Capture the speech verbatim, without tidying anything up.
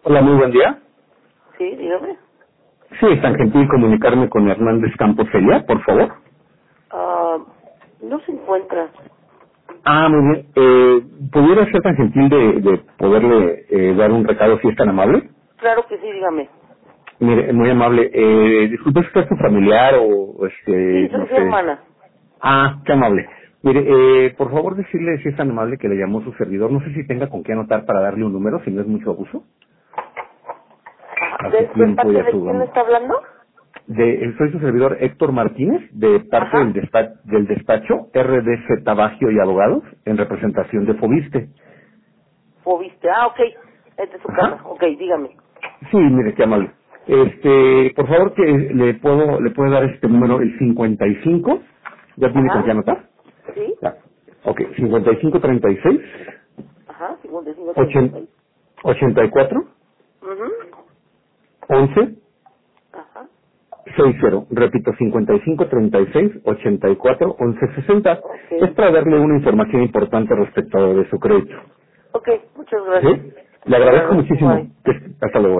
Hola, muy buen día. Sí, dígame. Sí, es tan gentil comunicarme con Hernández Campos Celia, por favor. Ah, no se encuentra. Ah, muy bien. Eh, ¿Pudiera ser tan gentil de, de poderle eh, dar un recado si es tan amable? Claro que sí, dígame. Mire, muy amable. Eh, disculpe, ¿es usted su familiar o, Sí, este, no soy su sé? hermana. Ah, qué amable. Mire, eh, por favor decirle si es tan amable que le llamó su servidor. No sé si tenga con qué anotar para darle un número, si no es mucho abuso. Ajá. A ¿De, su de tiempo y parte a de su... quién está hablando? De, soy su servidor Héctor Martínez, de parte del, Ajá. despa- del despacho R D C Tabagio y Abogados, en representación de Fobiste. ¿O viste? Ah, ok. Es de su casa. Ajá. Ok, dígame. Sí, mire, qué amable. Este, por favor, que le puedo, le puedo dar este número, el cincuenta y cinco. ¿Ya tiene con qué Ajá. anotar? ¿Sí? Ya. Ok, cincuenta y cinco treinta y seis, Ajá. cincuenta y cinco treinta y ochenta seis. ochenta y cuatro, Mhm. once, Ajá. sesenta. Repito, cincuenta y cinco treinta y seis, ochenta y cuatro, once sesenta. Ok. Es para darle una información importante respecto de su crédito. Ok, muchas gracias. ¿Sí? Le Le agradezco agradezco, muchísimo. bye. Que- Hasta luego.